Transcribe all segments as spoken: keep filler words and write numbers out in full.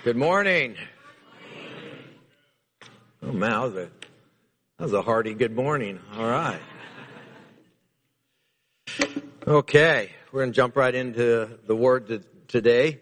Good morning. Oh man, that was a, that was a hearty good morning. All right. Okay, we're going to jump right into the word to, today.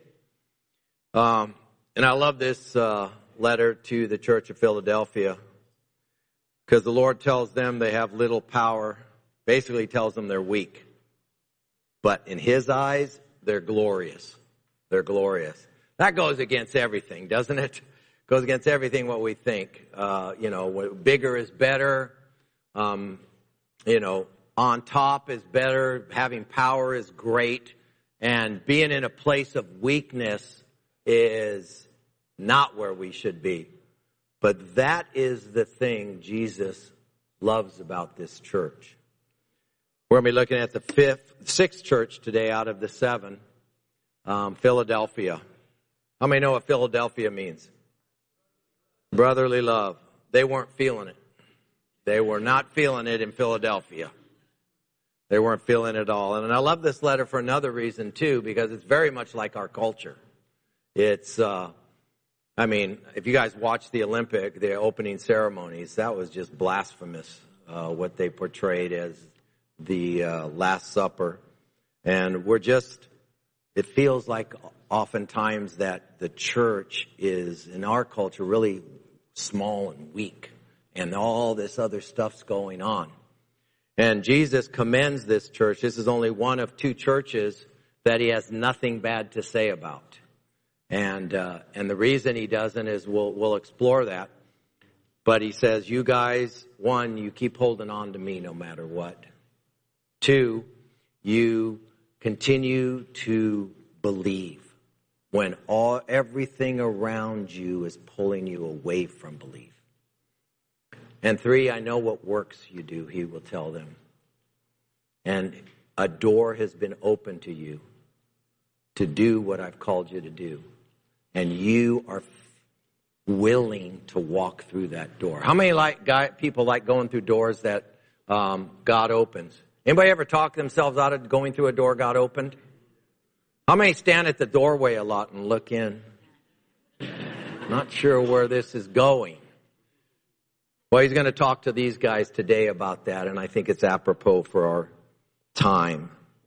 Um, and I love this uh, letter to the Church of Philadelphia because the Lord tells them they have little power. Basically tells them they're weak. But in His eyes, they're glorious. They're glorious. That goes against everything, doesn't it? Goes against everything what we think. Uh, you know, bigger is better. Um, you know, on top is better. Having power is great. And being in a place of weakness is not where we should be. But that is the thing Jesus loves about this church. We're going to be looking at the fifth, sixth church today out of the seven, um, Philadelphia. How many know what Philadelphia means? Brotherly love. They weren't feeling it. They were not feeling it in Philadelphia. They weren't feeling it at all. And I love this letter for another reason, too, because it's very much like our culture. It's, uh, I mean, if you guys watch the Olympic, the opening ceremonies, that was just blasphemous, uh, what they portrayed as the uh, Last Supper. And we're just, it feels like oftentimes that the church is, in our culture, really small and weak. And all this other stuff's going on. And Jesus commends this church. This is only one of two churches that He has nothing bad to say about. And uh, and the reason He doesn't is we'll, we'll explore that. But He says, you guys, one, you keep holding on to me no matter what. Two, you continue to believe when all everything around you is pulling you away from belief. And three, I know what works you do, He will tell them. And a door has been opened to you to do what I've called you to do. And you are willing to walk through that door. How many like guy, people like going through doors that um, God opens? Anybody ever talk themselves out of going through a door God opened? How many stand at the doorway a lot and look in? Not sure where this is going. Well, he's going to talk to these guys today about that, and I think it's apropos for our time.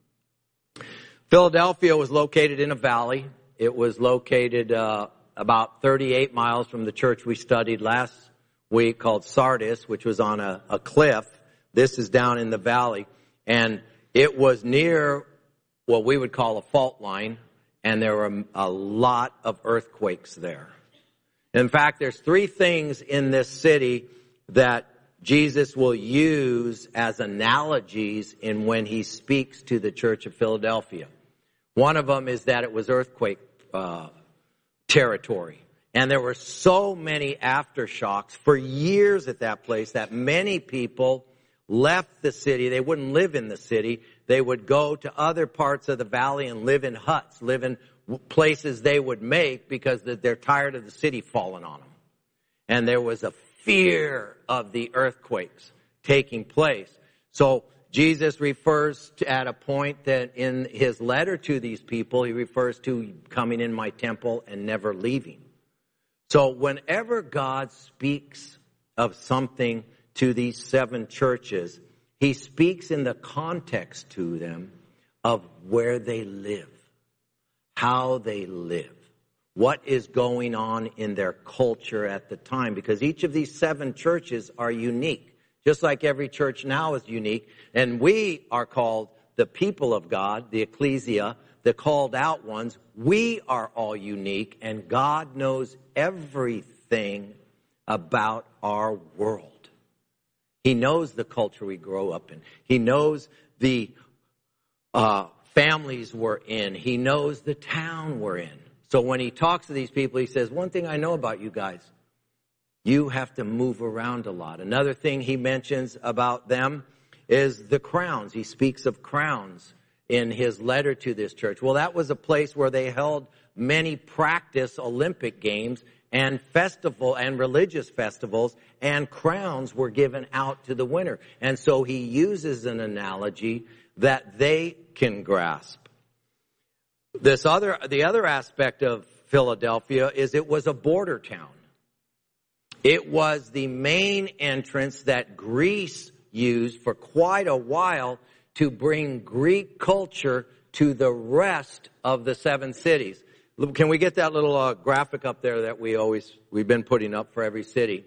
Philadelphia was located in a valley. It was located uh, about thirty-eight miles from the church we studied last week called Sardis, which was on a, a cliff. This is down in the valley, and it was near what we would call a fault line, and there were a lot of earthquakes there. In fact, there's three things in this city that Jesus will use as analogies in when He speaks to the church of Philadelphia. One of them is that it was earthquake uh, territory. And there were so many aftershocks for years at that place that many people left the city. They wouldn't live in the city. They would go to other parts of the valley and live in huts, live in places they would make because they're tired of the city falling on them. And there was a fear of the earthquakes taking place. So Jesus refers to, at a point that in His letter to these people, He refers to coming in my temple and never leaving. So whenever God speaks of something to these seven churches, He speaks in the context to them of where they live, how they live, what is going on in their culture at the time. Because each of these seven churches are unique, just like every church now is unique. And we are called the people of God, the ecclesia, the called out ones. We are all unique, and God knows everything about our world. He knows the culture we grow up in. He knows the uh, families we're in. He knows the town we're in. So when He talks to these people, He says, one thing I know about you guys, you have to move around a lot. Another thing He mentions about them is the crowns. He speaks of crowns in His letter to this church. Well, that was a place where they held many practice Olympic games and festival and religious festivals, and crowns were given out to the winner. And so He uses an analogy that they can grasp. This other, the other aspect of Philadelphia is it was a border town. It was the main entrance that Greece used for quite a while to bring Greek culture to the rest of the seven cities. Can we get that little uh, graphic up there that we always, we've been putting up for every city?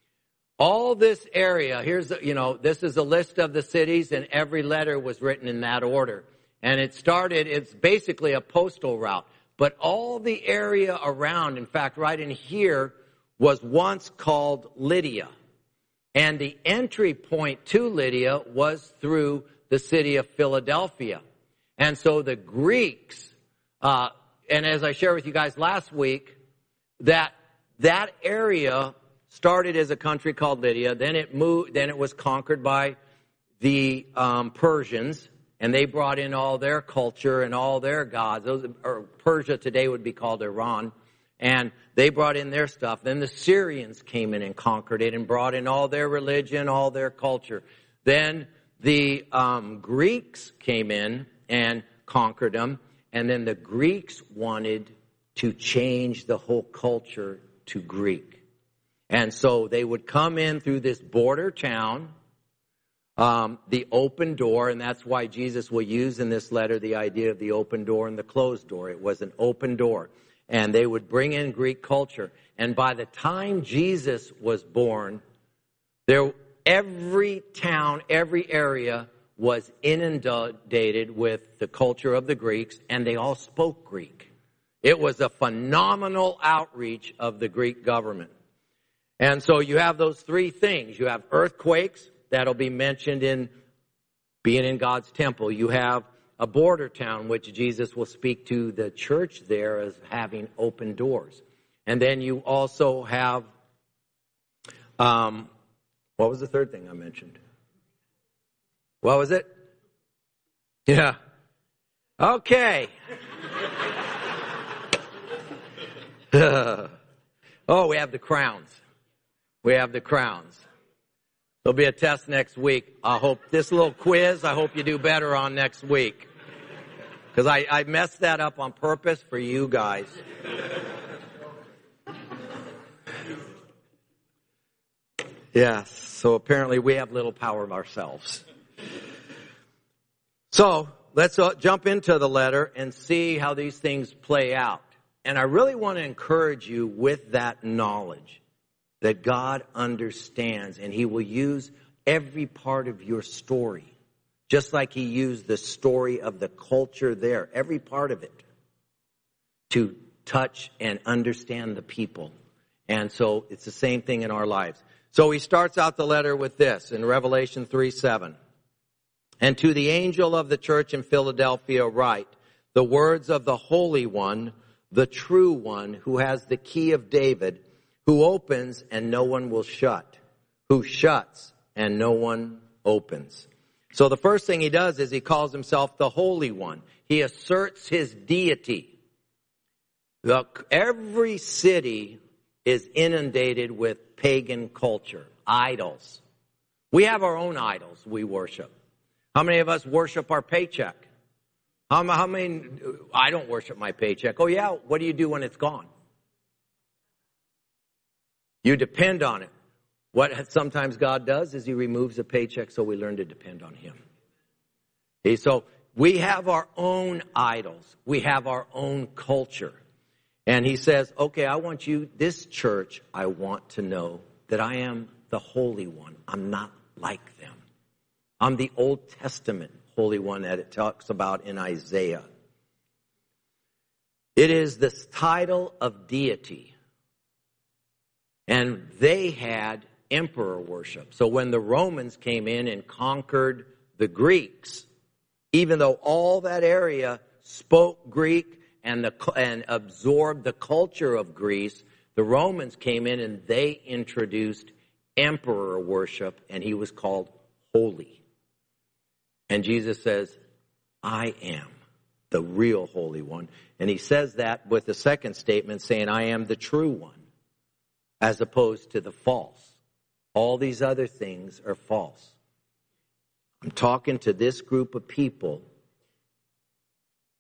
All this area, here's, the, you know, this is a list of the cities, and every letter was written in that order. And it started, it's basically a postal route. But all the area around, in fact, right in here, was once called Lydia. And the entry point to Lydia was through the city of Philadelphia. And so the Greeks, uh, and as I shared with you guys last week, that that area started as a country called Lydia. Then it moved. Then it was conquered by the um, Persians, and they brought in all their culture and all their gods. Those, or Persia today would be called Iran, and they brought in their stuff. Then the Syrians came in and conquered it and brought in all their religion, all their culture. Then the um, Greeks came in and conquered them. And then the Greeks wanted to change the whole culture to Greek. And so they would come in through this border town, um, the open door, and that's why Jesus will use in this letter the idea of the open door and the closed door. It was an open door. And they would bring in Greek culture. And by the time Jesus was born, there every town, every area was inundated with the culture of the Greeks, and they all spoke Greek. It was a phenomenal outreach of the Greek government. And so you have those three things. You have earthquakes, that'll be mentioned in being in God's temple. You have a border town, which Jesus will speak to the church there as having open doors. And then you also have, um, what was the third thing I mentioned? What was it? Yeah. Okay. Oh, we have the crowns. We have the crowns. There'll be a test next week. I hope this little quiz, I hope you do better on next week. Because I, I messed that up on purpose for you guys. Yes. So apparently we have little power of ourselves. So let's uh, jump into the letter and see how these things play out. And I really want to encourage you with that knowledge that God understands, and He will use every part of your story, just like He used the story of the culture there, every part of it, to touch and understand the people. And so it's the same thing in our lives. So he starts out the letter with this in Revelation three seven. And to the angel of the church in Philadelphia write, the words of the Holy One, the true One, who has the key of David, who opens and no one will shut, who shuts and no one opens. So the first thing he does is he calls himself the Holy One. He asserts his deity. Look, every city is inundated with pagan culture, idols. We have our own idols we worship. How many of us worship our paycheck? How, how many, I don't worship my paycheck. Oh yeah, what do you do when it's gone? You depend on it. What sometimes God does is He removes a paycheck so we learn to depend on Him. Okay, so we have our own idols. We have our own culture. And He says, okay, I want you, this church, I want to know that I am the Holy One. I'm not like them. I'm the Old Testament Holy One that it talks about in Isaiah. It is this title of deity. And they had emperor worship. So when the Romans came in and conquered the Greeks, even though all that area spoke Greek and, the, and absorbed the culture of Greece, the Romans came in and they introduced emperor worship, and he was called holy. And Jesus says, I am the real Holy One. And he says that with the second statement saying, I am the true one, as opposed to the false. All these other things are false. I'm talking to this group of people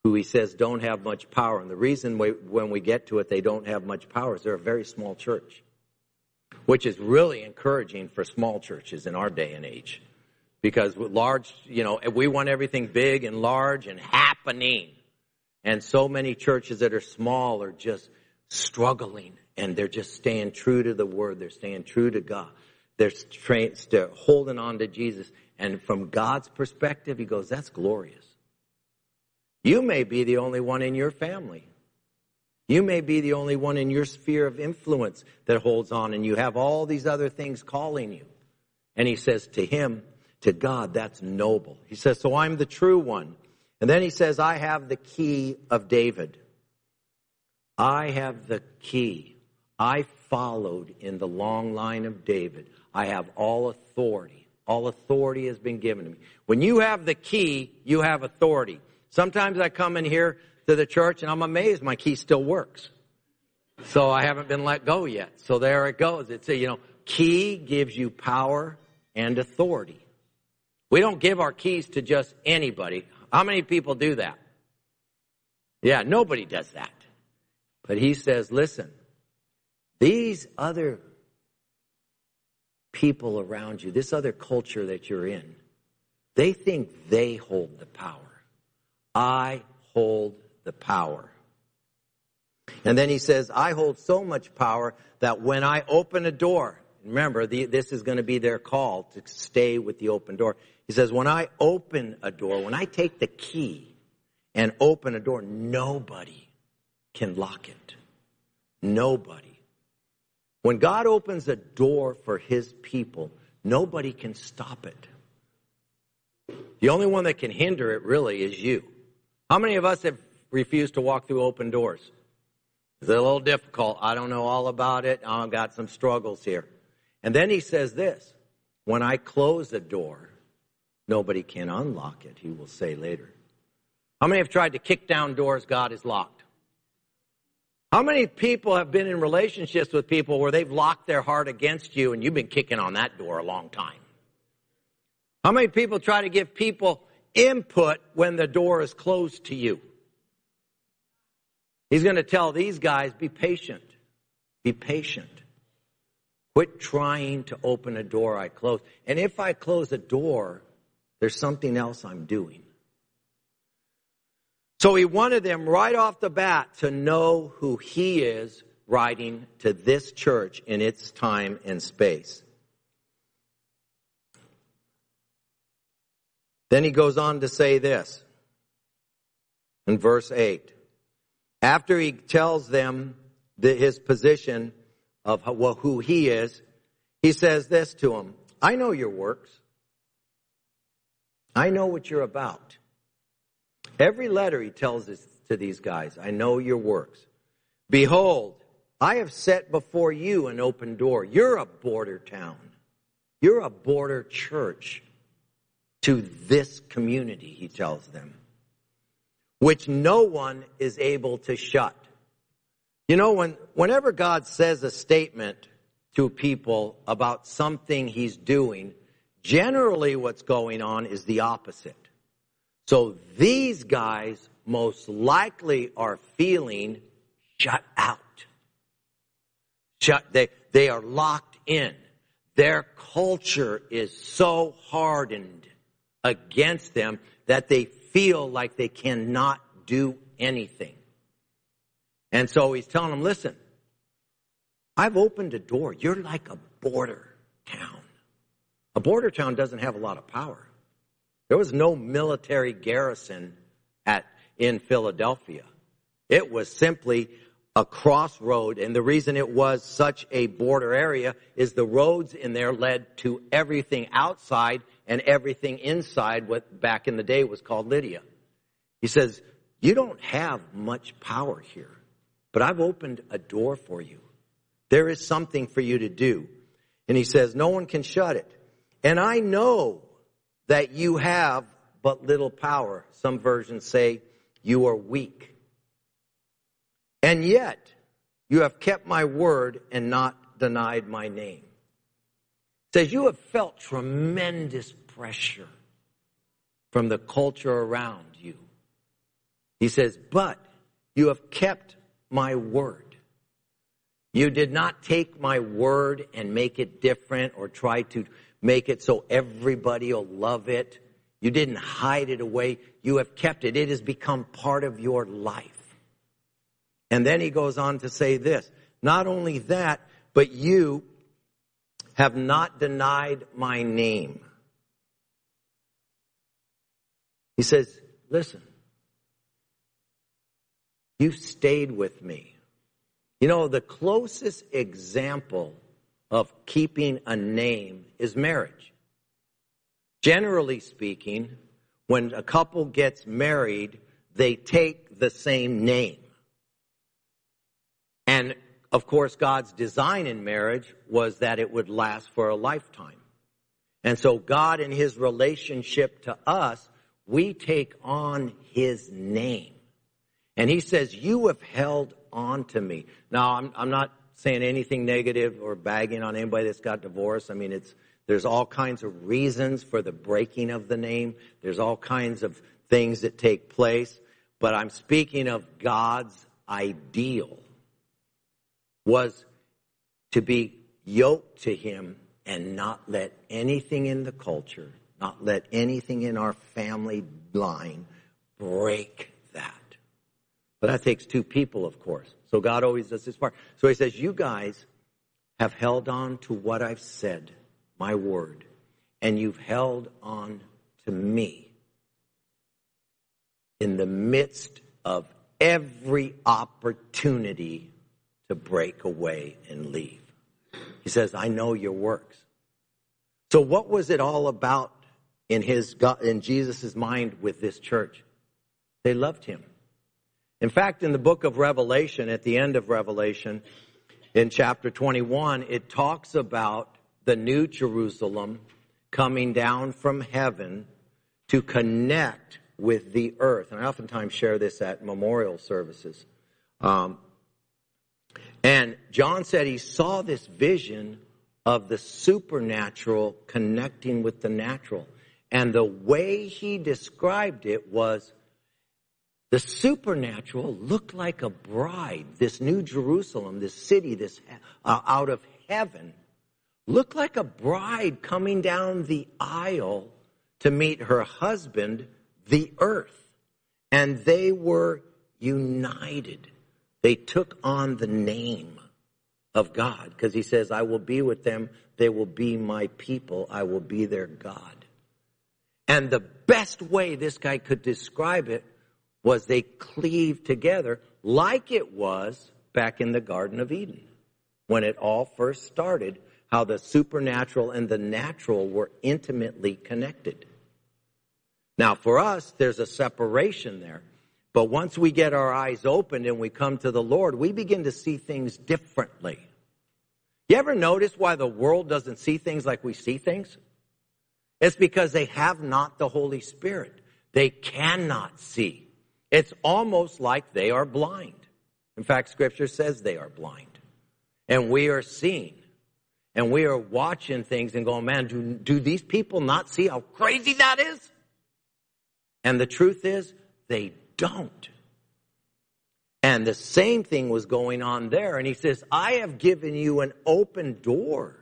who he says don't have much power. And the reason we, when we get to it, they don't have much power is they're a very small church, which is really encouraging for small churches in our day and age. Because with large, you know, we want everything big and large and happening. And so many churches that are small are just struggling, and they're just staying true to the Word. They're staying true to God. They're, tra- they're holding on to Jesus. And from God's perspective, he goes, that's glorious. You may be the only one in your family. You may be the only one in your sphere of influence that holds on, and you have all these other things calling you. And he says to him, to God, that's noble. He says, so I'm the true one. And then he says, I have the key of David. I have the key. I followed in the long line of David. I have all authority. All authority has been given to me. When you have the key, you have authority. Sometimes I come in here to the church and I'm amazed my key still works. So I haven't been let go yet. So there it goes. It's a, you know, key gives you power and authority. We don't give our keys to just anybody. How many people do that? Yeah, nobody does that. But he says, listen, these other people around you, this other culture that you're in, they think they hold the power. I hold the power. And then he says, I hold so much power that when I open a door, remember, the, this is going to be their call to stay with the open door. He says, when I open a door, when I take the key and open a door, nobody can lock it. Nobody. When God opens a door for his people, nobody can stop it. The only one that can hinder it really is you. How many of us have refused to walk through open doors? It's a little difficult. I don't know all about it. I've got some struggles here. And then he says this, when I close a door, nobody can unlock it, he will say later. How many have tried to kick down doors God has locked? How many people have been in relationships with people where they've locked their heart against you and you've been kicking on that door a long time? How many people try to give people input when the door is closed to you? He's going to tell these guys, be patient. Be patient. Quit trying to open a door I close. And if I close a door, there's something else I'm doing. So he wanted them right off the bat to know who he is writing to this church in its time and space. Then he goes on to say this in verse eight. After he tells them the, his position of how, well, who he is, he says this to them. I know your works. I know what you're about. Every letter he tells this to these guys. I know your works. Behold, I have set before you an open door. You're a border town. You're a border church to this community, he tells them, which no one is able to shut. You know, when whenever God says a statement to people about something he's doing, generally what's going on is the opposite. So these guys most likely are feeling shut out. Shut, they, they are locked in. Their culture is so hardened against them that they feel like they cannot do anything. And so he's telling them, listen, I've opened a door. You're like a border town. A border town doesn't have a lot of power. There was no military garrison at in Philadelphia. It was simply a crossroad, and the reason it was such a border area is the roads in there led to everything outside and everything inside what back in the day was called Lydia. He says, you don't have much power here, but I've opened a door for you. There is something for you to do. And he says, no one can shut it. And I know that you have but little power. Some versions say you are weak. And yet you have kept my word and not denied my name. It says you have felt tremendous pressure from the culture around you. He says, but you have kept my word. You did not take my word and make it different or try to make it so everybody will love it. You didn't hide it away. You have kept it. It has become part of your life. And then he goes on to say this. Not only that, but you have not denied my name. He says, listen, you've stayed with me. You know, the closest example of keeping a name is marriage. Generally speaking, when a couple gets married, they take the same name. And of course, God's design in marriage was that it would last for a lifetime. And so God, in his relationship to us, we take on his name. And he says, you have held on to me. Now, I'm, I'm not saying anything negative or bagging on anybody that's got divorced. I mean, it's there's all kinds of reasons for the breaking of the name. There's all kinds of things that take place. But I'm speaking of God's ideal was to be yoked to him and not let anything in the culture, not let anything in our family line break that. But that takes two people, of course. So God always does his part. So he says, you guys have held on to what I've said, my word, and you've held on to me in the midst of every opportunity to break away and leave. He says, I know your works. So what was it all about in his in Jesus' mind with this church? They loved him. In fact, in the book of Revelation, at the end of Revelation, in chapter twenty-one, it talks about the new Jerusalem coming down from heaven to connect with the earth. And I oftentimes share this at memorial services. Um, and John said he saw this vision of the supernatural connecting with the natural. And the way he described it was the supernatural looked like a bride. This new Jerusalem, this city, this uh, out of heaven, looked like a bride coming down the aisle to meet her husband, the earth. And they were united. They took on the name of God because he says, I will be with them. They will be my people. I will be their God. And the best way this guy could describe it was they cleaved together like it was back in the Garden of Eden when it all first started, how the supernatural and the natural were intimately connected. Now, for us, there's a separation there. But once we get our eyes opened and we come to the Lord, we begin to see things differently. You ever notice why the world doesn't see things like we see things? It's because they have not the Holy Spirit. They cannot see. It's almost like they are blind. In fact, Scripture says they are blind. And we are seeing. And we are watching things and going, man, do, do these people not see how crazy that is? And the truth is, they don't. And the same thing was going on there. And he says, I have given you an open door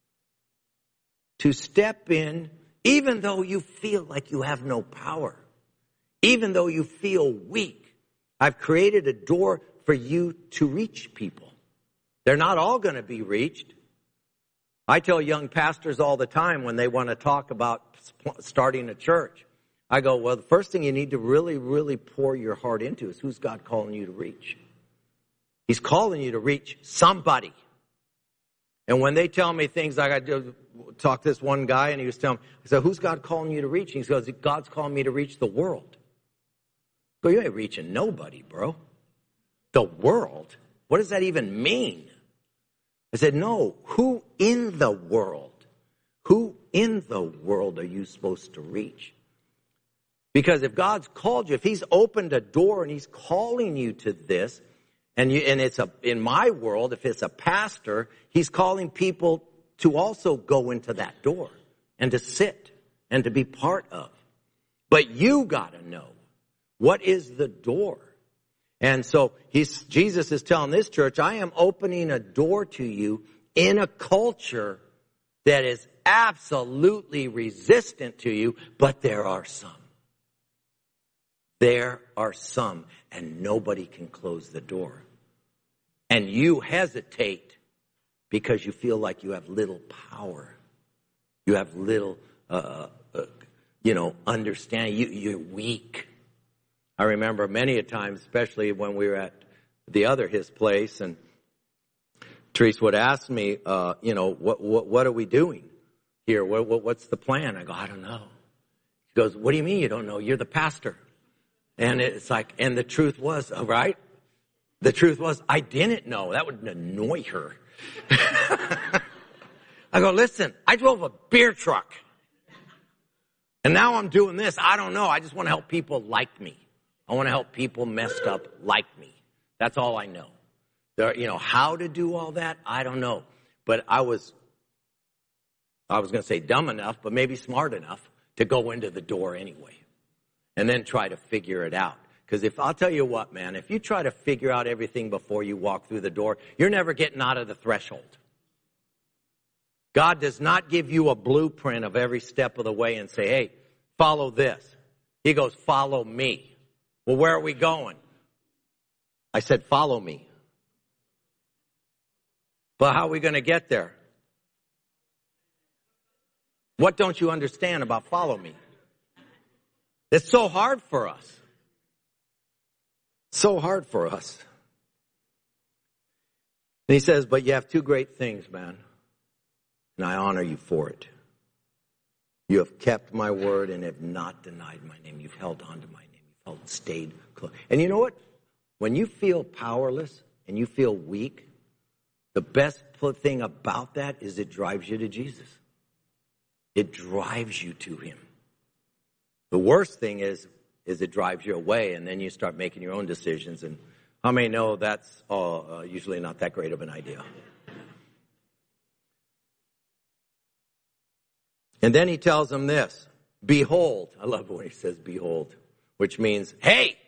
to step in, even though you feel like you have no power. Even though you feel weak. I've created a door for you to reach people. They're not all going to be reached. I tell young pastors all the time when they want to talk about starting a church, I go, well, the first thing you need to really, really pour your heart into is who's God calling you to reach? He's calling you to reach somebody. And when they tell me things like I do, talk to this one guy and he was telling me, I said, who's God calling you to reach? And he goes, God's calling me to reach the world. I go, you ain't reaching nobody, bro. The world? What does that even mean? I said, no, who in the world? Who in the world are you supposed to reach? Because if God's called you, if he's opened a door and he's calling you to this, and you, and it's a, in my world, if it's a pastor, he's calling people to also go into that door and to sit and to be part of. But you gotta know What is the door? And so he's, Jesus is telling this church, I am opening a door to you in a culture that is absolutely resistant to you, but there are some. There are some, and nobody can close the door. And you hesitate because you feel like you have little power. You have little, uh, uh, you know, understanding. You, you're weak. I remember many a time, especially when we were at the other his place, and Therese would ask me, uh, you know, what, what what are we doing here? What, what what's the plan? I go, I don't know. He goes, what do you mean you don't know? You're the pastor. And it's like, and the truth was, right? The truth was, I didn't know. That would annoy her. I go, listen, I drove a beer truck. And now I'm doing this. I don't know. I just want to help people like me. I want to help people messed up like me. That's all I know. There, you know, how to do all that, I don't know. But I was, I was going to say dumb enough, but maybe smart enough to go into the door anyway. And then try to figure it out. Because if, I'll tell you what, man, if you try to figure out everything before you walk through the door, you're never getting out of the threshold. God does not give you a blueprint of every step of the way and say, hey, follow this. He goes, follow me. Well, where are we going? I said, follow me. But how are we going to get there? What don't you understand about follow me? It's so hard for us. So hard for us. And he says, but you have two great things, man. And I honor you for it. You have kept my word and have not denied my name. You've held on to my name. You've held, stayed close. And you know what? When you feel powerless and you feel weak, the best thing about that is it drives you to Jesus. It drives you to him. The worst thing is, is it drives you away, and then you start making your own decisions. And how many know that's uh, usually not that great of an idea? And then he tells them this, behold. I love when he says behold, which means, hey,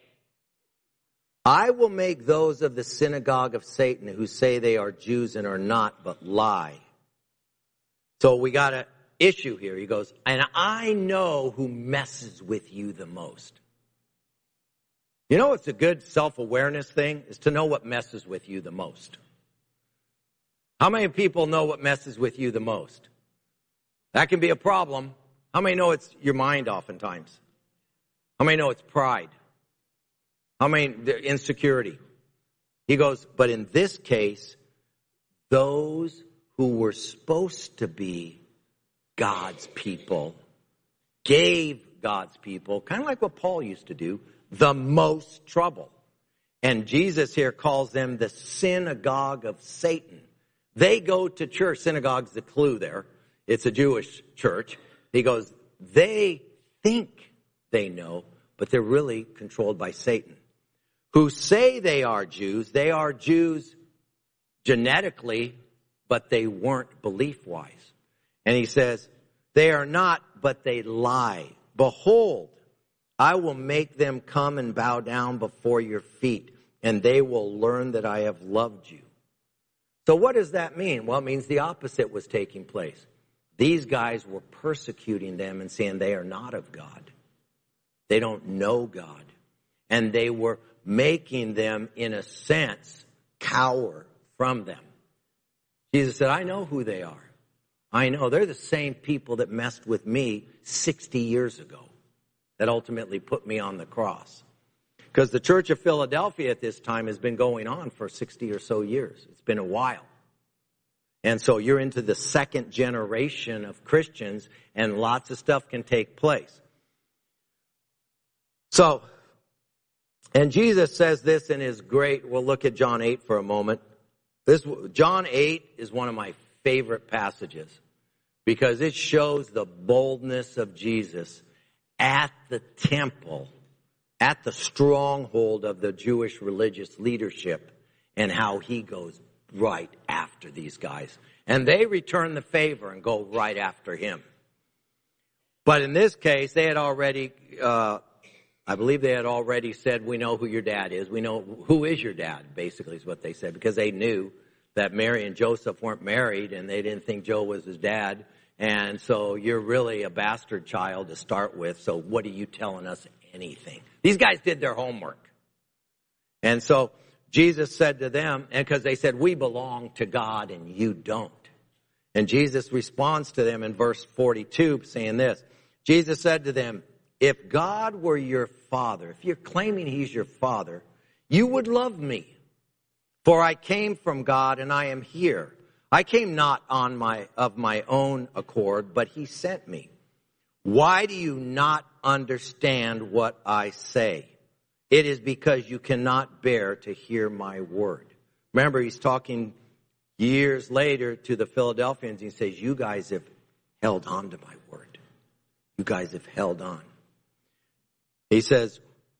I will make those of the synagogue of Satan who say they are Jews and are not, but lie. So we got an issue here. He goes, and I know who messes with you the most. You know what's a good self-awareness thing? Is to know what messes with you the most. How many people know what messes with you the most? That can be a problem. How many know it's your mind oftentimes? How many know it's pride? How many, insecurity? He goes, but in this case, those who were supposed to be God's people gave God's people, kind of like what Paul used to do, the most trouble. And Jesus here calls them the synagogue of Satan. They go to church. Synagogue's the clue there. It's a Jewish church. He goes, they think they know, but they're really controlled by Satan. Who say they are Jews. They are Jews genetically, but they weren't belief-wise. And he says, they are not, but they lie. Behold, I will make them come and bow down before your feet, and they will learn that I have loved you. So what does that mean? Well, it means the opposite was taking place. These guys were persecuting them and saying they are not of God. They don't know God. And they were making them, in a sense, cower from them. Jesus said, I know who they are. I know they're the same people that messed with me sixty years ago, that ultimately put me on the cross. Because the Church of Philadelphia at this time has been going on for sixty or so years. It's been a while. And so you're into the second generation of Christians, and lots of stuff can take place. So, and Jesus says this in his great, we'll look at John eight for a moment. This John eight is one of my favorite passages because it shows the boldness of Jesus at the temple, at the stronghold of the Jewish religious leadership, and how he goes right after these guys. And they return the favor and go right after him. But in this case, they had already uh, I believe they had already said, we know who your dad is. We know who is your dad, basically is what they said, because they knew that Mary and Joseph weren't married and they didn't think Joe was his dad. And so you're really a bastard child to start with. So what are you telling us anything? These guys did their homework. And so Jesus said to them, and because they said, we belong to God and you don't. And Jesus responds to them in verse forty-two saying this. Jesus said to them, if God were your father, if you're claiming he's your father, you would love me. For I came from God and I am here. I came not on my, of my own accord, but he sent me. Why do you not understand what I say? It is because you cannot bear to hear my word. Remember, he's talking years later to the Philadelphians. He says, you guys have held on to my word. You guys have held on. He says,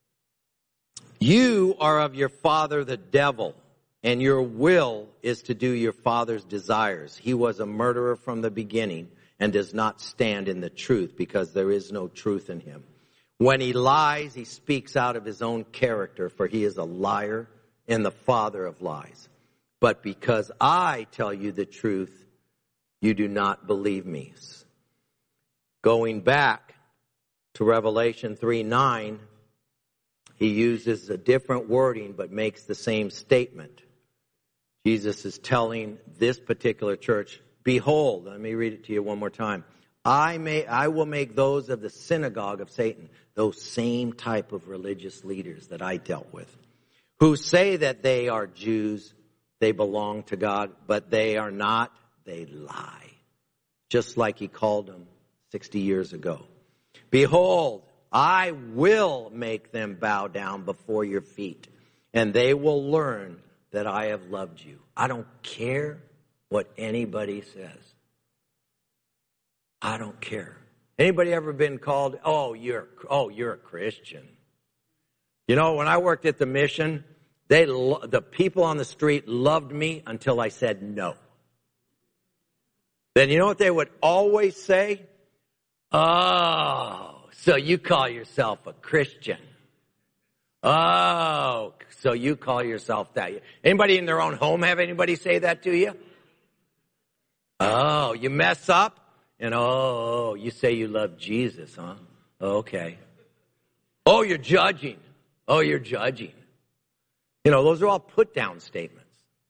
you are of your father the devil, and your will is to do your father's desires. He was a murderer from the beginning and does not stand in the truth because there is no truth in him. When he lies, he speaks out of his own character, for he is a liar and the father of lies. But because I tell you the truth, you do not believe me. Going back to Revelation three nine, he uses a different wording but makes the same statement. Jesus is telling this particular church, behold, let me read it to you one more time. I may, I will make those of the synagogue of Satan, those same type of religious leaders that I dealt with, who say that they are Jews, they belong to God, but they are not, they lie. Just like he called them sixty years ago. Behold, I will make them bow down before your feet, and they will learn that I have loved you. I don't care what anybody says. I don't care. Anybody ever been called, oh, you're, oh, you're a Christian? You know, when I worked at the mission, they, the people on the street loved me until I said no. Then you know what they would always say? Oh, so you call yourself a Christian. Oh, so you call yourself that. Anybody in their own home have anybody say that to you? Oh, you mess up? And oh, you say you love Jesus, huh? Okay. Oh, you're judging. Oh, you're judging. You know, those are all put down statements.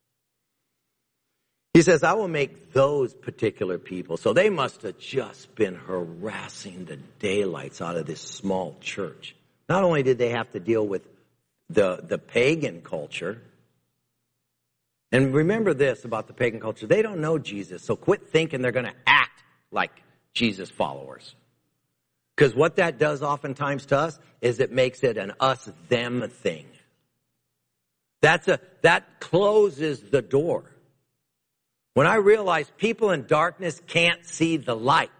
He says, I will make those particular people. So they must have just been harassing the daylights out of this small church. Not only did they have to deal with the, the pagan culture. And remember this about the pagan culture. They don't know Jesus. So quit thinking they're going to act like Jesus followers. Because what that does oftentimes to us is it makes it an us-them thing. That's a, that closes the door. When I realize people in darkness can't see the light,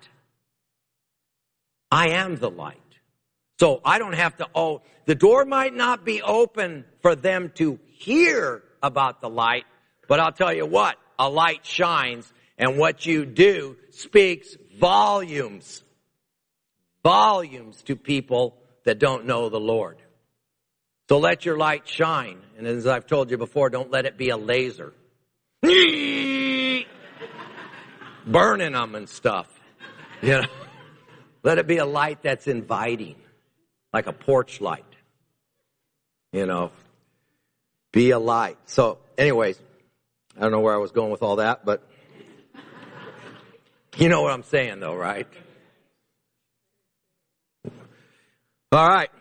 I am the light. So I don't have to, oh, the door might not be open for them to hear about the light, but I'll tell you what, a light shines, and what you do speaks volumes, volumes to people that don't know the Lord. So let your light shine. And as I've told you before, don't let it be a laser. Burning them and stuff. You know, let it be a light that's inviting, like a porch light. You know, be a light. So anyways, I don't know where I was going with all that, but you know what I'm saying though, right? All right.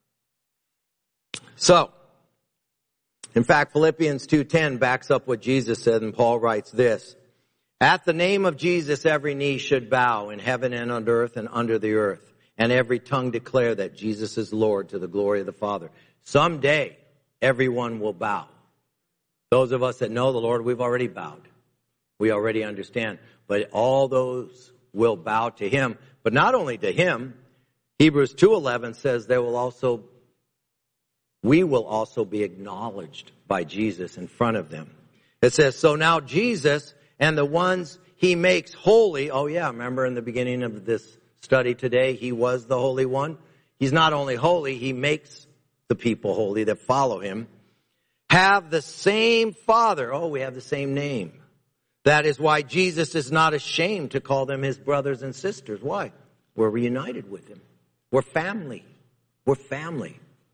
So, in fact, Philippians two ten backs up what Jesus said, and Paul writes this. At the name of Jesus, every knee should bow in heaven and on earth and under the earth, and every tongue declare that Jesus is Lord to the glory of the Father. Someday, everyone will bow. Those of us that know the Lord, we've already bowed. We already understand. But all those will bow to him. But not only to him, Hebrews two eleven says there will also, we will also be acknowledged by Jesus in front of them. It says, so now Jesus and the ones he makes holy. Oh yeah, remember in the beginning of this study today, he was the Holy One. he's not only holy, he makes the people holy that follow him, have the same Father. Oh, we have the same name. That is why Jesus is not ashamed to call them his brothers and sisters. Why? We're reunited with him. We're family. We're family.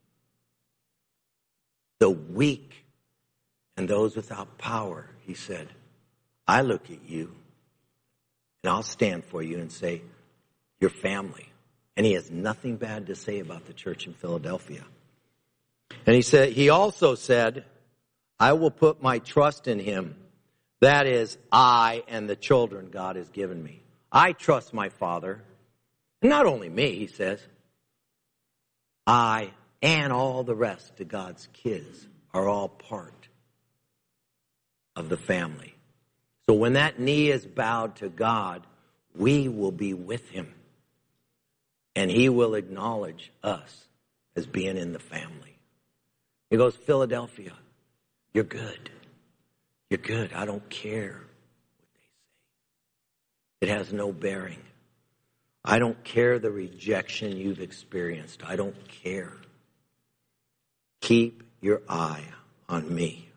The weak and those without power, he said, I look at you and I'll stand for you and say, you're family. And he has nothing bad to say about the church in Philadelphia. And he said, he also said, I will put my trust in him. That is, I and the children God has given me. I trust my Father. And not only me, he says. I and all the rest of God's kids are all part of the family. So when that knee is bowed to God, we will be with him. And he will acknowledge us as being in the family. He goes, Philadelphia, you're good. You're good. I don't care what they say. It has no bearing. I don't care the rejection you've experienced. I don't care. Keep your eye on me.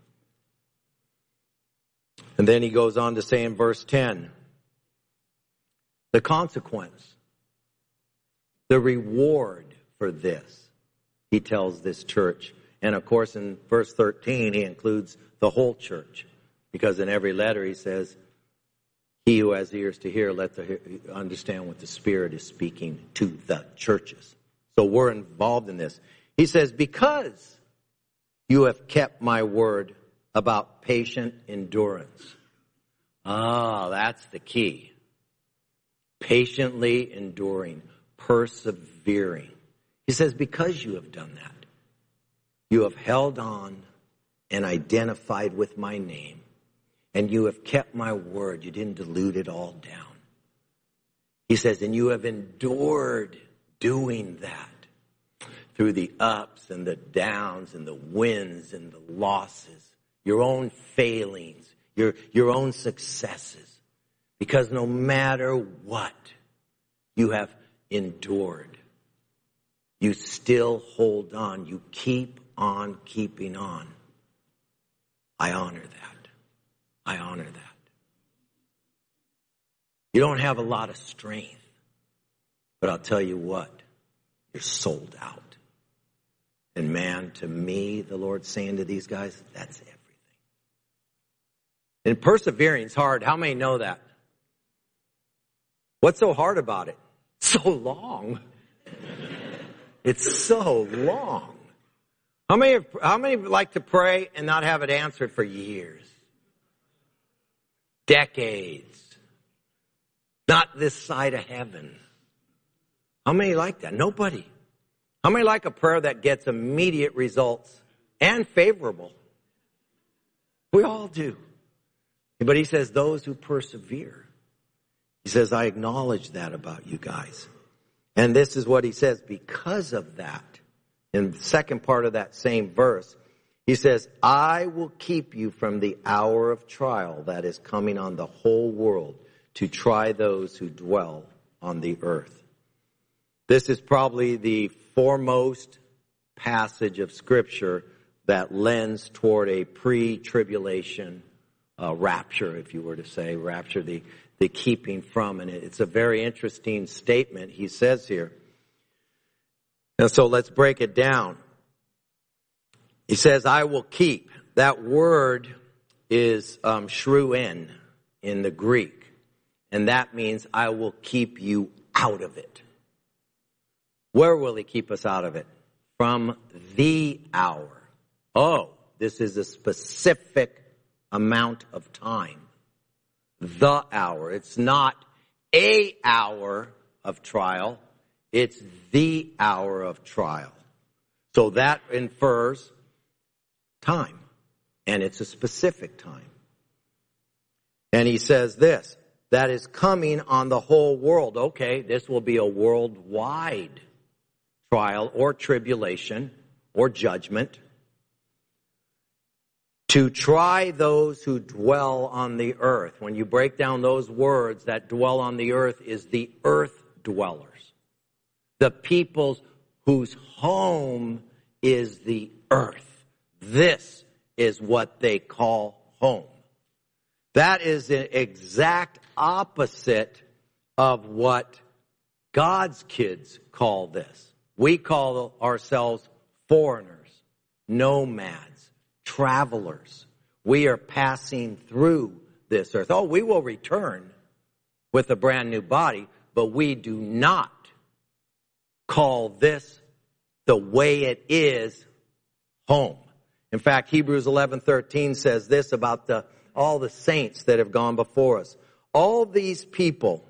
And then he goes on to say in verse ten, the consequence, the reward for this, he tells this church. And of course in verse thirteen, he includes the whole church. Because in every letter he says, he who has ears to hear, let the understand what the Spirit is speaking to the churches. So we're involved in this. He says, because you have kept my word about patient endurance. Ah, that's the key. Patiently enduring, persevering. He says, because you have done that, you have held on and identified with my name, and you have kept my word. You didn't dilute it all down. He says, and you have endured doing that through the ups and the downs and the wins and the losses, your own failings, your, your own successes. Because no matter what you have endured, you still hold on. You keep on keeping on. I honor that. I honor that. You don't have a lot of strength, but I'll tell you what, you're sold out. And man, to me, the Lord's saying to these guys, that's everything. And persevering is hard. How many know that? What's so hard about it? So long. It's so long. How many, how many like to pray and not have it answered for years? Decades. Not this side of heaven. How many like that? Nobody. How many like a prayer that gets immediate results and favorable? We all do. But he says those who persevere. He says, I acknowledge that about you guys. And this is what he says, because of that, in the second part of that same verse, he says, I will keep you from the hour of trial that is coming on the whole world to try those who dwell on the earth. This is probably the foremost passage of Scripture that lends toward a pre-tribulation uh, rapture, if you were to say, rapture, the, the keeping from. And it's a very interesting statement he says here. And so let's break it down. He says, I will keep. That word is um, shruin in the Greek. And that means I will keep you out of it. Where will he keep us out of it? From the hour. Oh, this is a specific amount of time. The hour. It's not a hour of trial. It's the hour of trial. So that infers time. And it's a specific time. And he says this, that is coming on the whole world. Okay, this will be a worldwide trial or tribulation or judgment to try those who dwell on the earth. When you break down those words, that dwell on the earth is the earth dwellers. The peoples whose home is the earth. This is what they call home. That is the exact opposite of what God's kids call this. We call ourselves foreigners, nomads, travelers. We are passing through this earth. Oh, we will return with a brand new body, but we do not call this the way it is home. In fact, Hebrews eleven thirteen says this about the all the saints that have gone before us. All these people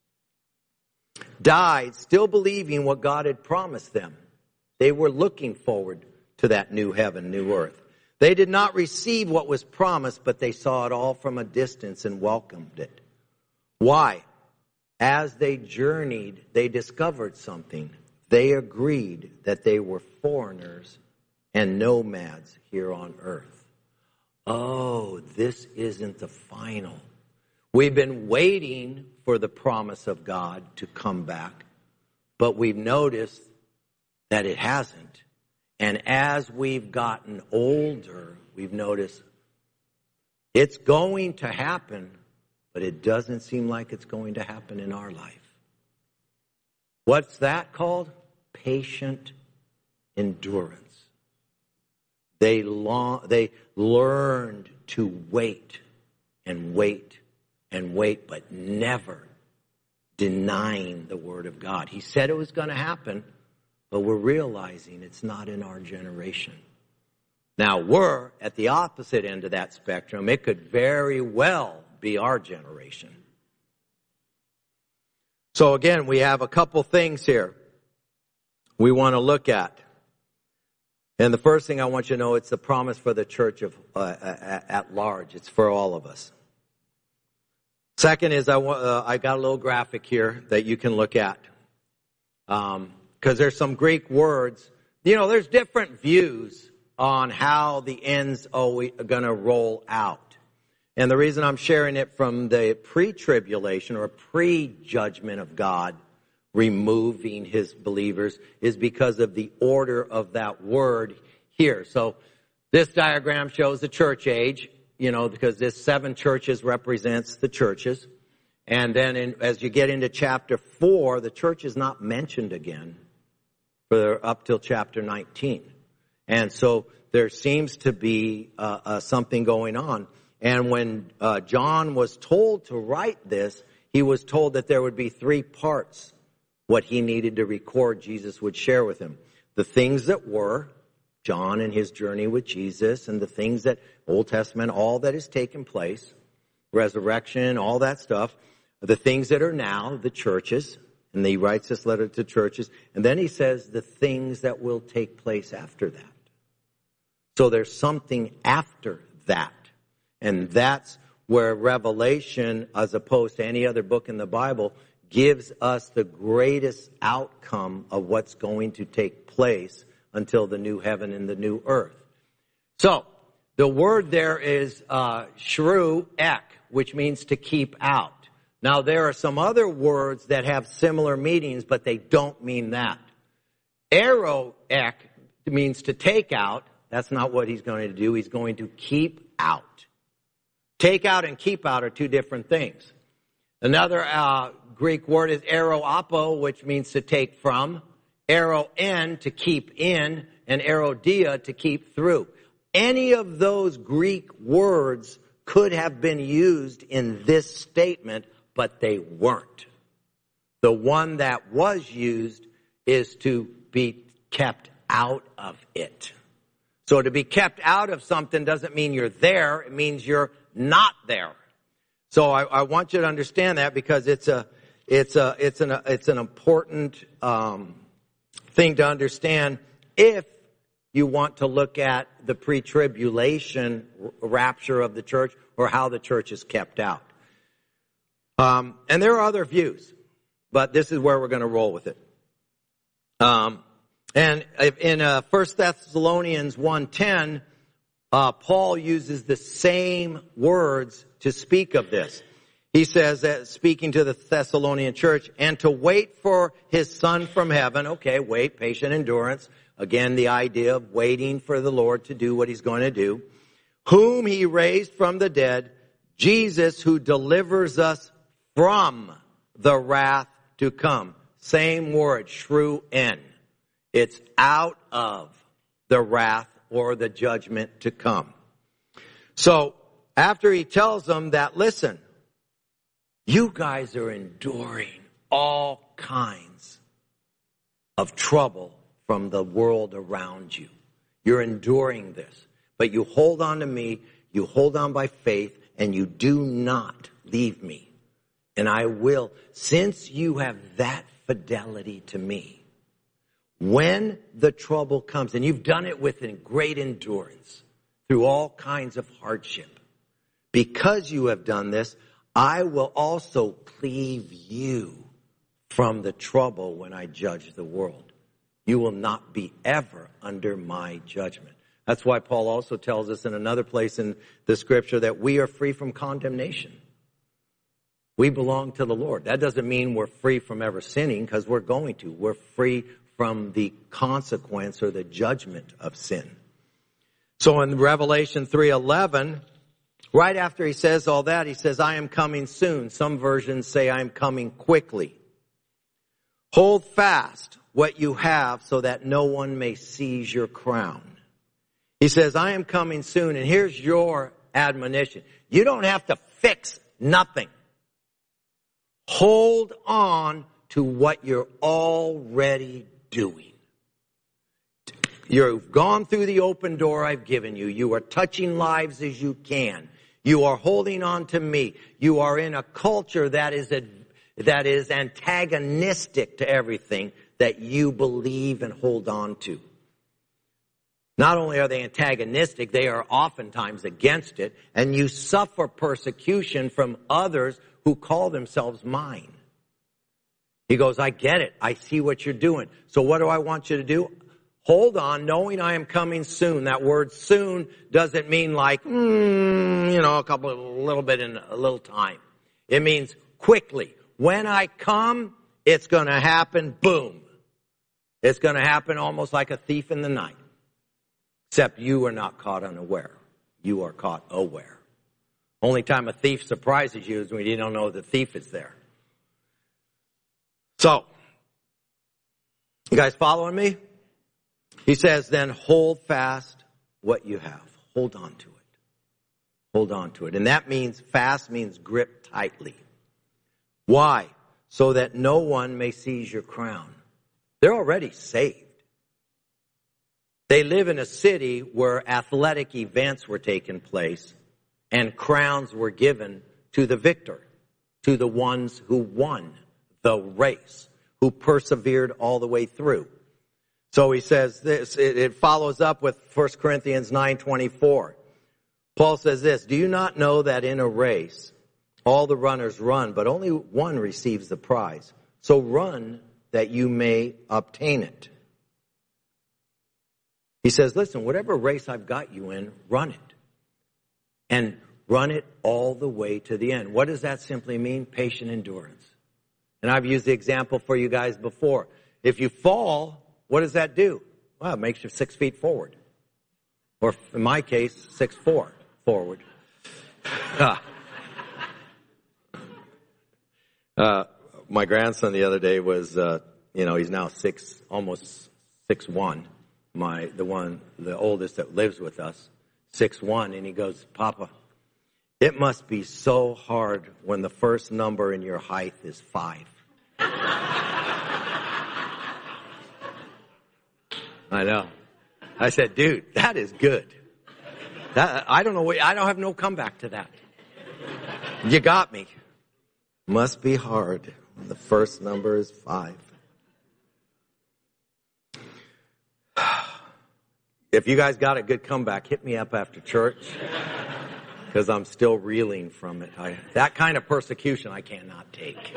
died still believing what God had promised them. They were looking forward to that new heaven, new earth. They did not receive what was promised, but they saw it all from a distance and welcomed it. Why? As they journeyed, they discovered something. They agreed that they were foreigners and nomads here on earth. Oh, this isn't the final. We've been waiting for the promise of God to come back, but we've noticed that it hasn't. And as we've gotten older, we've noticed it's going to happen, but it doesn't seem like it's going to happen in our life. What's that called? Patient endurance. They long, they learned to wait and wait and wait, but never denying the word of God. He said it was going to happen, but we're realizing it's not in our generation. Now, we're at the opposite end of that spectrum. It could very well be our generation. So again, we have a couple things here we want to look at. And the first thing I want you to know, it's the promise for the church of uh, at large. It's for all of us. Second is I, uh, I got a little graphic here that you can look at. Um, because there's some Greek words. You know, there's different views on how the ends are going to roll out. And the reason I'm sharing it from the pre-tribulation or pre-judgment of God removing his believers is because of the order of that word here. So this diagram shows the church age, you know, because this seven churches represents the churches. And then in, as you get into chapter four, the church is not mentioned again for up till chapter nineteen. And so there seems to be uh, uh, something going on. And when uh, John was told to write this, he was told that there would be three parts what he needed to record Jesus would share with him. The things that were, John and his journey with Jesus, and the things that, Old Testament, all that has taken place, resurrection, all that stuff. The things that are now, the churches, and he writes this letter to churches. And then he says the things that will take place after that. So there's something after that. And that's where Revelation, as opposed to any other book in the Bible, gives us the greatest outcome of what's going to take place until the new heaven and the new earth. So, the word there is uh, shru ek, which means to keep out. Now, there are some other words that have similar meanings, but they don't mean that. Ero ek means to take out. That's not what he's going to do. He's going to keep out. Take out and keep out are two different things. Another uh, Greek word is aeroapo, which means to take from. Aeroen, to keep in. And aerodia, to keep through. Any of those Greek words could have been used in this statement, but they weren't. The one that was used is to be kept out of it. So to be kept out of something doesn't mean you're there. It means you're not there. So I, I want you to understand that because it's a, it's a, it's an, it's an important um, thing to understand if you want to look at the pre-tribulation rapture of the church or how the church is kept out. Um, and there are other views, but this is where we're going to roll with it. Um, and in uh, First Thessalonians one ten, uh, Paul uses the same words to speak of this. he says that speaking to the Thessalonian church, and to wait for his Son from heaven. Okay, wait, patient endurance. Again, the idea of waiting for the Lord to do what he's going to do. Whom he raised from the dead, Jesus, who delivers us from the wrath to come. Same word, shrew en. It's out of the wrath or the judgment to come. So, after he tells them that, listen, you guys are enduring all kinds of trouble from the world around you. You're enduring this. But you hold on to me, you hold on by faith, and you do not leave me. And I will, since you have that fidelity to me, when the trouble comes, and you've done it with great endurance through all kinds of hardship, because you have done this, I will also cleave you from the trouble when I judge the world. You will not be ever under my judgment. That's why Paul also tells us in another place in the scripture that we are free from condemnation. We belong to the Lord. That doesn't mean we're free from ever sinning, because we're going to. We're free from the consequence or the judgment of sin. So in Revelation three eleven, right after he says all that, he says, I am coming soon. Some versions say I am coming quickly. Hold fast what you have so that no one may seize your crown. He says, I am coming soon. And here's your admonition. You don't have to fix nothing. Hold on to what you're already doing. You've gone through the open door I've given you. You are touching lives as you can. You are holding on to me. You are in a culture that is a, that is antagonistic to everything that you believe and hold on to. Not only are they antagonistic, they are oftentimes against it, and you suffer persecution from others who call themselves mine. He goes, I get it. I see what you're doing. So what do I want you to do? Hold on, knowing I am coming soon. That word soon doesn't mean like, mm, you know, a couple, a little bit in a little time. It means quickly. When I come, it's going to happen, boom. It's going to happen almost like a thief in the night. Except you are not caught unaware. You are caught aware. Only time a thief surprises you is when you don't know the thief is there. So, you guys following me? He says, then hold fast what you have. Hold on to it. Hold on to it. And that means, fast means grip tightly. Why? So that no one may seize your crown. They're already saved. They live in a city where athletic events were taking place and crowns were given to the victor, to the ones who won the race, who persevered all the way through. So he says this, it, it follows up with First Corinthians nine twenty-four. Paul says this, do you not know that in a race all the runners run, but only one receives the prize? So run that you may obtain it. He says, listen, whatever race I've got you in, run it. And run it all the way to the end. What does that simply mean? Patient endurance. And I've used the example for you guys before. If you fall, what does that do? Well, it makes you six feet forward. Or in my case, six four forward. uh, uh, my grandson the other day was, uh, you know, he's now six, almost six one. My, the one, the oldest that lives with us, six one, and he goes, Papa, it must be so hard when the first number in your height is five. I know. I said, dude, that is good. That, I don't know what, I don't have no comeback to that. You got me. Must be hard when the first number is five. If you guys got a good comeback, hit me up after church, because I'm still reeling from it. I, that kind of persecution I cannot take.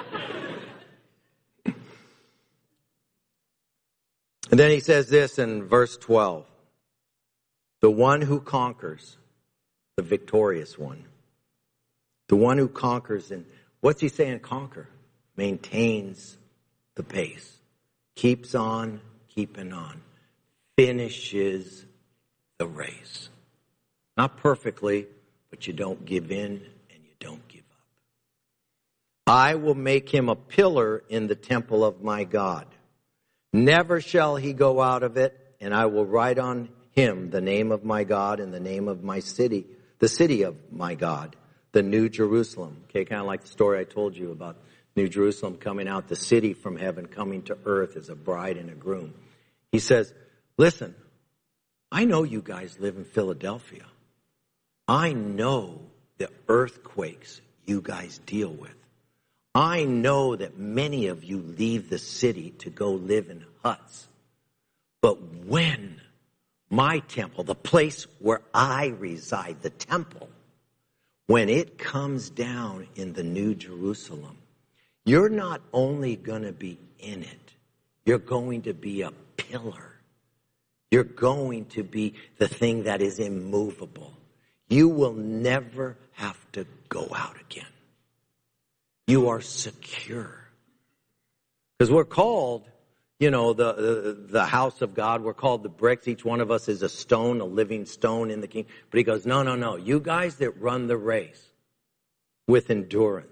And then he says this in verse twelve. The one who conquers, the victorious one. The one who conquers. And What's he saying? Conquer. Maintains the pace. Keeps on keeping on. Finishes the race. Not perfectly, but you don't give in and you don't give up. I will make him a pillar in the temple of my God. Never shall he go out of it, and I will write on him the name of my God and the name of my city, the city of my God, the New Jerusalem. Okay, kind of like the story I told you about New Jerusalem coming out, the city from heaven coming to earth as a bride and a groom. He says, listen, I know you guys live in Philadelphia. I know the earthquakes you guys deal with. I know that many of you leave the city to go live in huts. But when my temple, the place where I reside, the temple, when it comes down in the New Jerusalem, you're not only going to be in it, you're going to be a pillar. You're going to be the thing that is immovable. You will never have to go out again. You are secure. Because we're called, you know, the, the the house of God. We're called the bricks. Each one of us is a stone, a living stone in the kingdom. But he goes, no, no, no. You guys that run the race with endurance.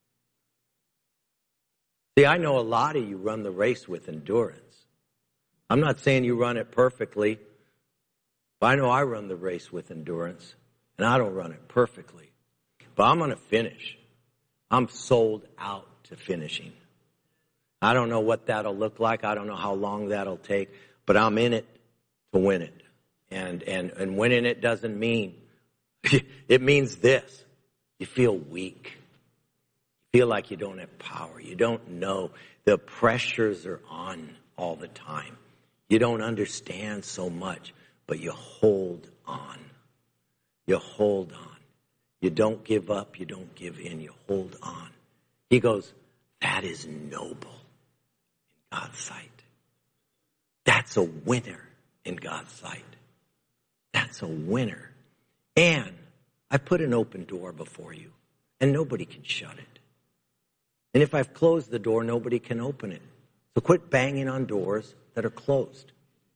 See, I know a lot of you run the race with endurance. I'm not saying you run it perfectly, but I know I run the race with endurance, and I don't run it perfectly. But I'm going to finish. I'm sold out to finishing. I don't know what that'll look like. I don't know how long that'll take, but I'm in it to win it. And and and winning it doesn't mean, it means this. You feel weak. You feel like you don't have power. You don't know. The pressures are on all the time. You don't understand so much, but you hold on. You hold on. You don't give up. You don't give in. You hold on. He goes, that is noble in God's sight. That's a winner in God's sight. That's a winner. And I put an open door before you, and nobody can shut it. And if I've closed the door, nobody can open it. So quit banging on doors that are closed.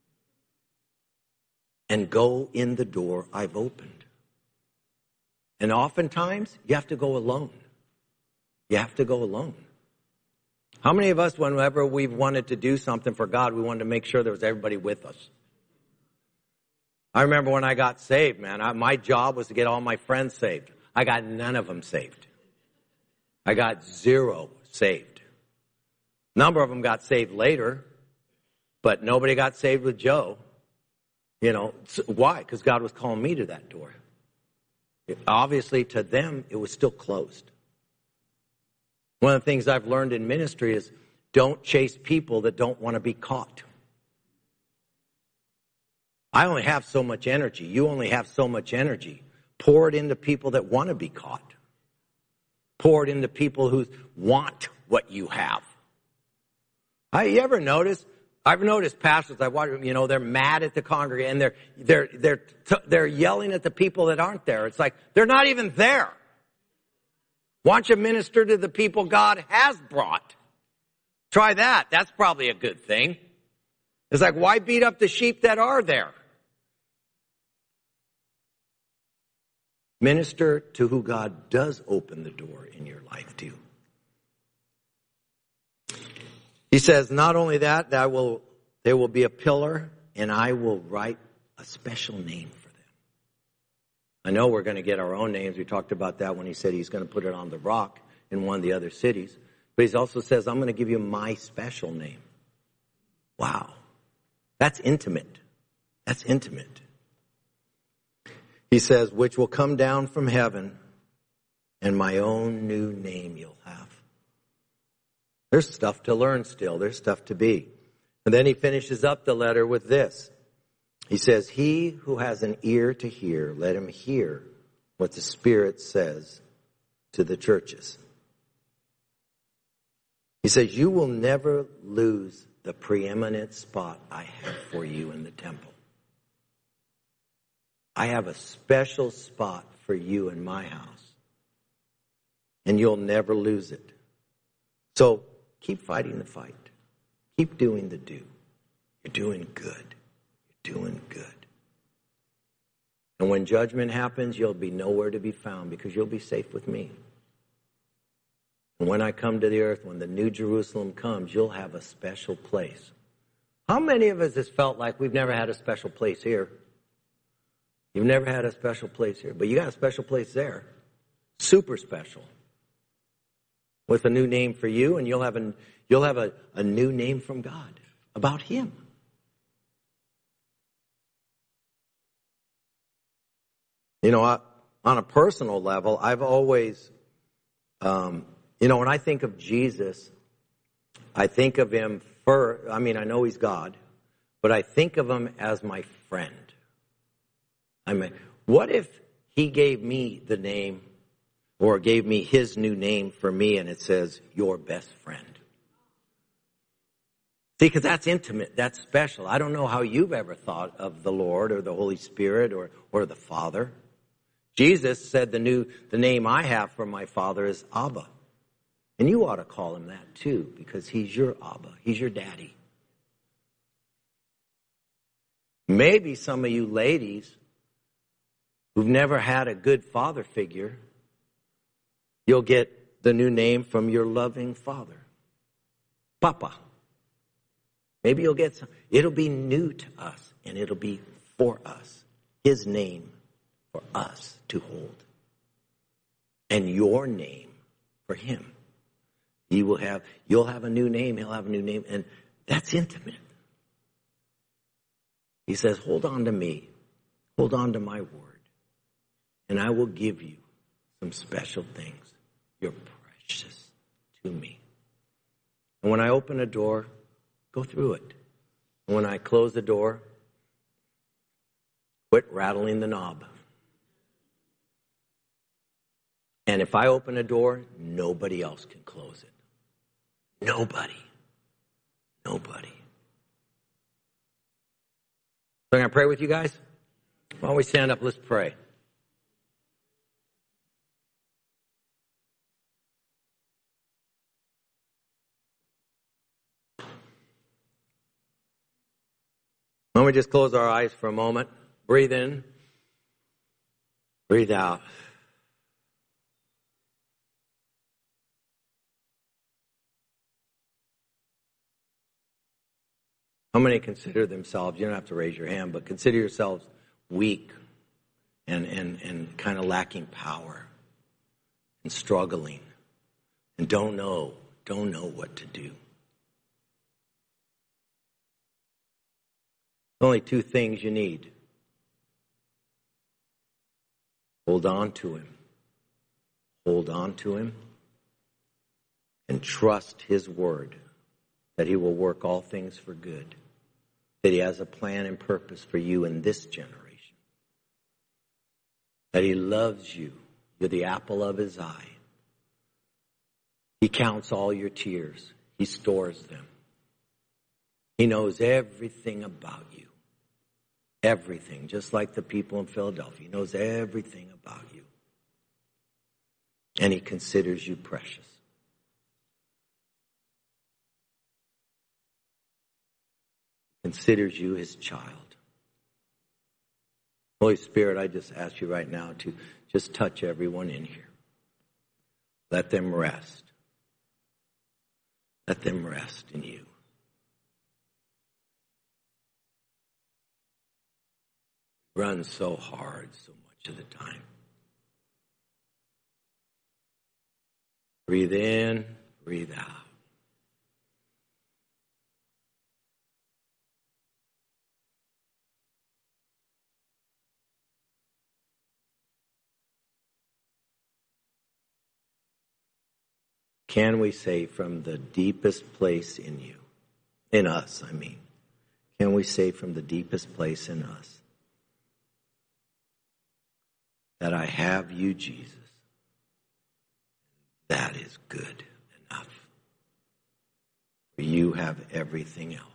And go in the door I've opened. And oftentimes, you have to go alone. You have to go alone. How many of us, whenever we've wanted to do something for God, we wanted to make sure there was everybody with us? I remember when I got saved, man, I, my job was to get all my friends saved. I got none of them saved. I got zero saved. A number of them got saved later, but nobody got saved with Joe. You know, why? Because God was calling me to that door. Obviously, to them, it was still closed. One of the things I've learned in ministry is don't chase people that don't want to be caught. I only have so much energy. You only have so much energy. Pour it into people that want to be caught. Pour it into people who want what you have. I, you ever notice? I've noticed pastors, I watch them, you know, they're mad at the congregation, and they're, they're, they're, they're yelling at the people that aren't there. It's like, they're not even there. Why don't you minister to the people God has brought? Try that. That's probably a good thing. It's like, why beat up the sheep that are there? Minister to who God does open the door in your life to. He says, not only that, that will, there will be a pillar, and I will write a special name for them. I know we're going to get our own names. We talked about that when he said he's going to put it on the rock in one of the other cities. But he also says, I'm going to give you my special name. Wow. That's intimate. That's intimate. He says, which will come down from heaven, and my own new name you'll have. There's stuff to learn still. There's stuff to be. And then he finishes up the letter with this. He says, he who has an ear to hear, let him hear what the Spirit says to the churches. He says, you will never lose the preeminent spot I have for you in the temple. I have a special spot for you in my house. and you'll never lose it. So keep fighting the fight. Keep doing the do. You're doing good. You're doing good. And when judgment happens, you'll be nowhere to be found because you'll be safe with me. And when I come to the earth, when the New Jerusalem comes, you'll have a special place. How many of us has felt like we've never had a special place here? You've never had a special place here, but you got a special place there. Super special. With a new name for you, and you'll have a, you'll have a, a new name from God about Him. You know, I, on a personal level, I've always, um, you know, when I think of Jesus, I think of Him for, I mean, I know He's God, but I think of Him as my friend. I mean, what if He gave me the name or gave me His new name for me and it says, your best friend? See, because that's intimate, that's special. I don't know how you've ever thought of the Lord or the Holy Spirit or, or the Father. Jesus said the new, the name I have for my Father is Abba. And you ought to call Him that too, because He's your Abba. He's your daddy. Maybe some of you ladies who've never had a good father figure, you'll get the new name from your loving father, Papa. Maybe you'll get some. It'll be new to us, and it'll be for us. His name for us to hold. And your name for Him. He will have, you'll have a new name, He'll have a new name, and that's intimate. He says, hold on to me. Hold on to my word. And I will give you some special things. You're precious to me. And when I open a door, go through it. And when I close the door, quit rattling the knob. And if I open a door, nobody else can close it. Nobody. Nobody. So I'm going to pray with you guys. Why don't we stand up? Let's pray. Why don't we just close our eyes for a moment? Breathe in. Breathe out. How many consider themselves, you don't have to raise your hand, but consider yourselves weak and, and, and kind of lacking power and struggling and don't know, don't know what to do? Only two things you need. Hold on to Him. Hold on to Him and trust His word that He will work all things for good. That He has a plan and purpose for you in this generation. That He loves you. You're the apple of His eye. He counts all your tears. He stores them. He knows everything about you. Everything. Just like the people in Philadelphia. He knows everything about you. And He considers you precious. Considers you His child. Holy Spirit, I just ask you right now to just touch everyone in here. Let them rest. Let them rest in you. Run so hard so much of the time. Breathe in, breathe out. Can we say from the deepest place in you, in us, I mean, can we say from the deepest place in us that I have you, Jesus? That is good enough. For you have everything else.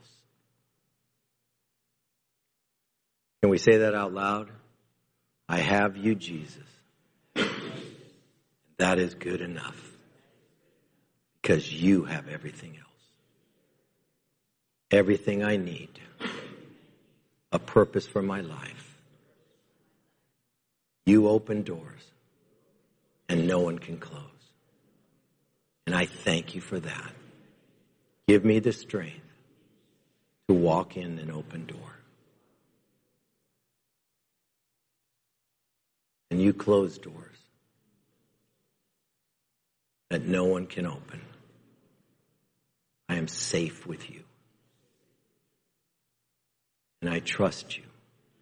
Can we say that out loud? I have you, Jesus. that is good enough. Because you have everything else. Everything I need. A purpose for my life. You open doors and no one can close. And I thank you for that. Give me the strength to walk in an open door. And you close doors that no one can open. I am safe with you. And I trust you.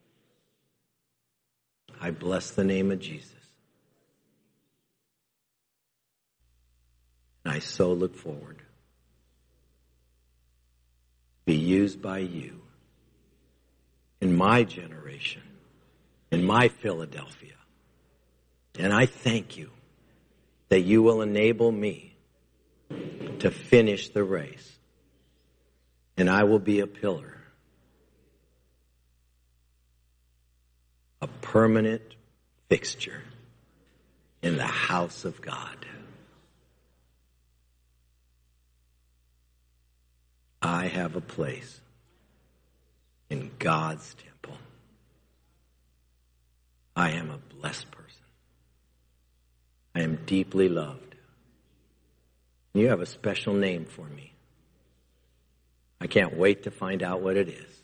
I bless the name of Jesus. And I so look forward to be used by you in my generation, in my Philadelphia. And I thank you that you will enable me to finish the race. And I will be a pillar, a permanent fixture in the house of God. I have a place in God's temple. I am a blessed person. I am deeply loved. You have a special name for me. I can't wait to find out what it is.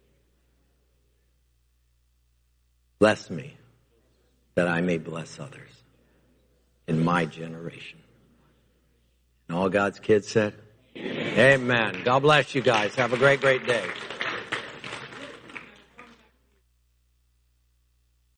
Bless me that I may bless others in my generation. And all God's kids said, amen. God bless you guys. Have a great, great day.